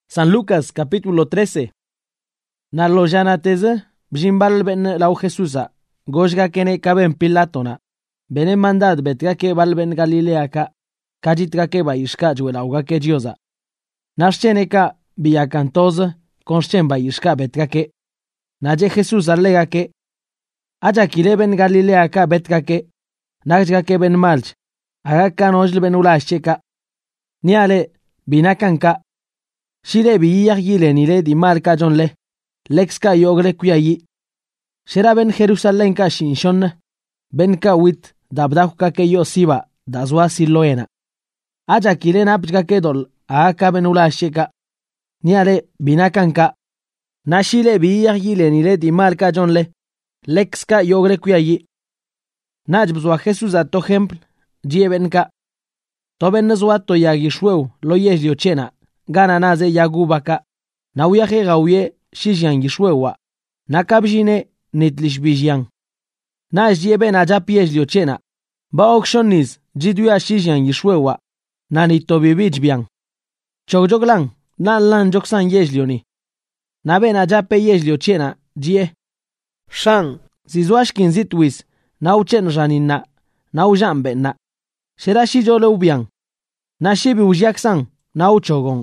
San Lucas capítulo 13. Na lo janateze, bjimbal ben lau Jesusa, gojga kene kaben Pilatona, bene mandad betrake balben Galileaka, kajitrake ba ishka juelauga ke diosa. Nascheneka biacantoze, conschen ba ishka betrake. Naje Jesus allegake, ajakile ben Galileaka betrake, najgake ben malch, agakan ojl ben ulasheka, niale binakanka, shile biyagile nile di malka jonle, lexka yogle kuyayi. Shera ben Jerusalenka shinshon, benka wit dabdahuka ke yo siba, dazwa siloena. Ajakile napjka dol, aka ben ulasheka, niale binakanka, nashile biyagile nile di malka jonle, lexka yogle kuyayi. Najbzwa Jesus a to hempl, jiebenka. Toben nazwa to yagishweu lo yezio chena, gana naze yagubaka, na uyahe gauye shijian yishwewa, na kabjine nitlishbijian. Naj jieben ajap yezio chena, ba okshoniz jiduya shijian yishwewa, na nitobibijbian. Chogjoglan, na lan joksan yezlioni. Na ben ajape yezio chena, jie. Shan, zizwashkin zitwis, na uchen janina, na ujambenna. Sherashi jole ubian. Na shibi ujaksan, na uchogon.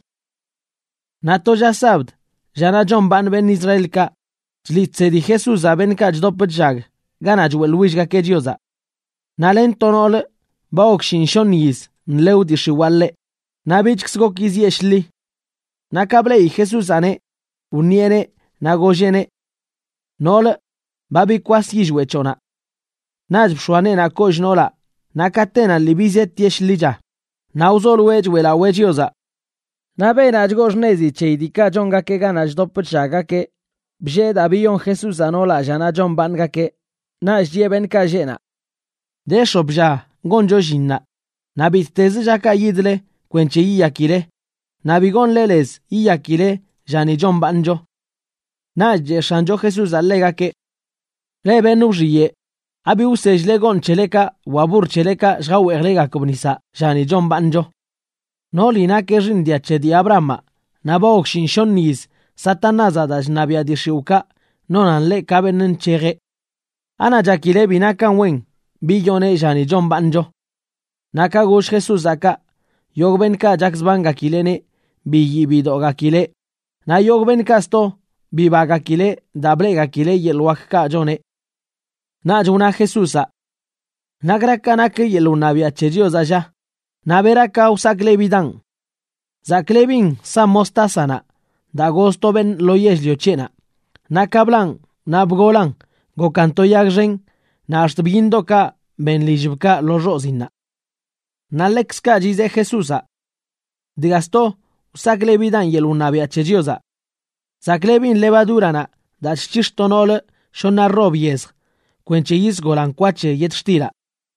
Na toja sabd, jana John ban ben Israelka, jlitse di Jesus a ben kaj dopetjag, gana juel wishga ke diosa. Na len tonole, ba okshin shoniz, nleu di shiwalle, na bichksgo kizieshli. Na kable i Jesus ane, uniene, na gojene. Nole, babi kwasi jwechona. Najb shwane na koj nola, na katena libizet yeshlija. Na uzol wej wela wejioza. Na ben ajgosh nezi cheidika jonga ke ganaj dopetjaga ke, bjed abiyon Jesus anola jana John banga ke, na jeben ka jena. Desho bja, gonjo jinna. Na bittezi jaka yidle, kwenche iyakile. Na bigon lelez iyakile, jani John banjo. Na je shanjo Jesus allega ke, leben ujiye. Abi usejle gon cheleka, wabur cheleka, jgau erlega kubnisa, jani John banjo. No lina ke rindia chedi Abrahama, na baok shinshon niz, satanaza da jnabia di shiuka, nonan le kabenen chege. Ana jakile binakan wen, billone jani John banjo. Naka gosh Jesus aka, yogben ka jaxbanga kilene, billi bidoga kile. Na yogben kasto, bibaga kile, dablega kile yelwak ka jone. Na juna Jesusa. Nagraka nake yelunabia chedioza ja. Naberaka usaklebidan. Zaklebin sa mostasana. Da gosto ben lo yezlio chena. Nakablan, nabgolan, go canto yagren, na ashtbindo ka ben lijbka lo rosina. Na lexka jize Jesusa. Digasto usaklebidan yelunabia chedioza. Zaklebin levadurana, da chishtonole, shona robiez. Kwenche golan kwache yet shtira.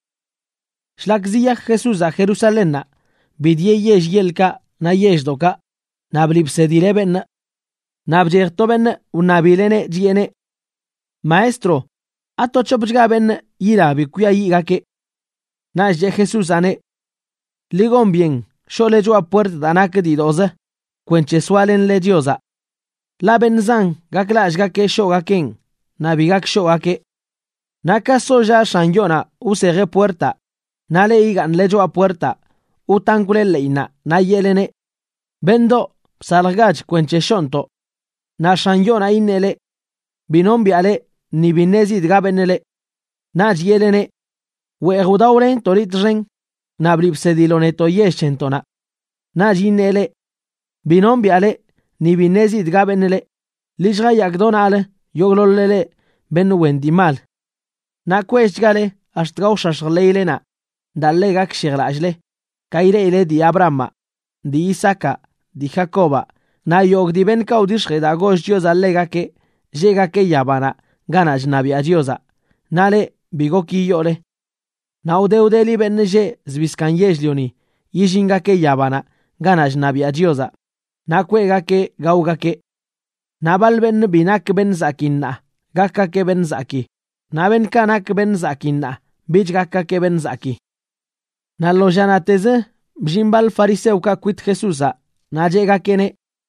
Shlakziya Jesus a Jerusalena, bidye yesh yelka na yesh doka, nablipsedireben, nabjertoben unabilene jiene. Maestro, atochopjgaben ira bikuya yigake. Naje Jesus ane. Ligon bien, yo le jo a puerta danak di doze, kwenche sualen le diosa. La benzan gaklash gake shogaken, nabigak shogake. Naka soja shanyona usege puerta, nale igan lejo a puerta, utankule leina, na yelene. Bendo, salgaj kwenche shonto, na shanyona inele, binombiale, ni binezid gabenele, na yelene, we egudauren toritren, na blipsediloneto yeshentona, na yinele, binombiale, ni binezid gabenele, lishga yagdonale, yoglolele, ben wendimal. Na kweshgale ashtraushashleilena, dalegak shiglajle, kaire di Abrahama, di Isaka, di Jacoba, na yogdiben kaudishre da gosh dios allegake, llega que yabana, ganaj nabia diosa, nale bigoki yole. Na udeudeli benje zviskan yezlioni, yijinga que yabana, ganaj nabia diosa, na kwega que gauga que. Nabal ben binak ben zakinna, gaka que ben zaki. Na ben kanak ben zakina, bijgaka ke ben zaki. Na lo janateze, bjimbal fariseu ka kwit Jesusa, na jega kene.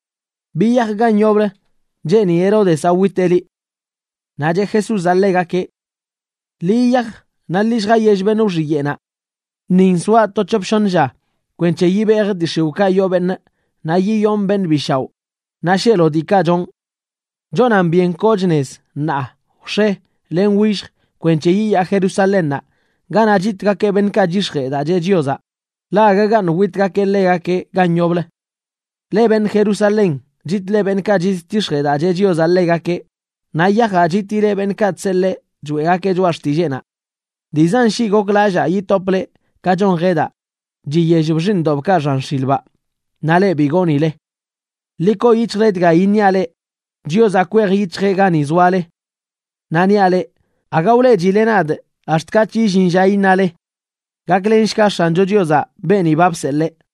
Biyaj ganyoble, Jenny Herodes awiteli. Naye Jesús allegake. Liyaj, nalishga yejbenu riyena. Ninswa tochopshonja, kwenche yiber dishuka yoben, na yiyon ben bishaw. Nashelo dikajon. Jonan bien kojnes, na, she, len wish, kwenche yi a Jerusalena. Gana jitka ke ben kajishre da jejioza. La gagan witka ke legake ganyoble. Leben Jerusalén, jit leben kajistishre da jejioza legake. Na yaja jitire ben katselle, juegake juastillena. Dizan shi goklaja yi tople, kajon geda. Jiyejubjin dobkajan shilba. Nale bigonile. Liko yichredga inyale. Dioza kwer yichregan izwale. Naniale. Agaule jilenad. Ashtkach jinja inale. Gaklenshka shanjo dioza beni babselle.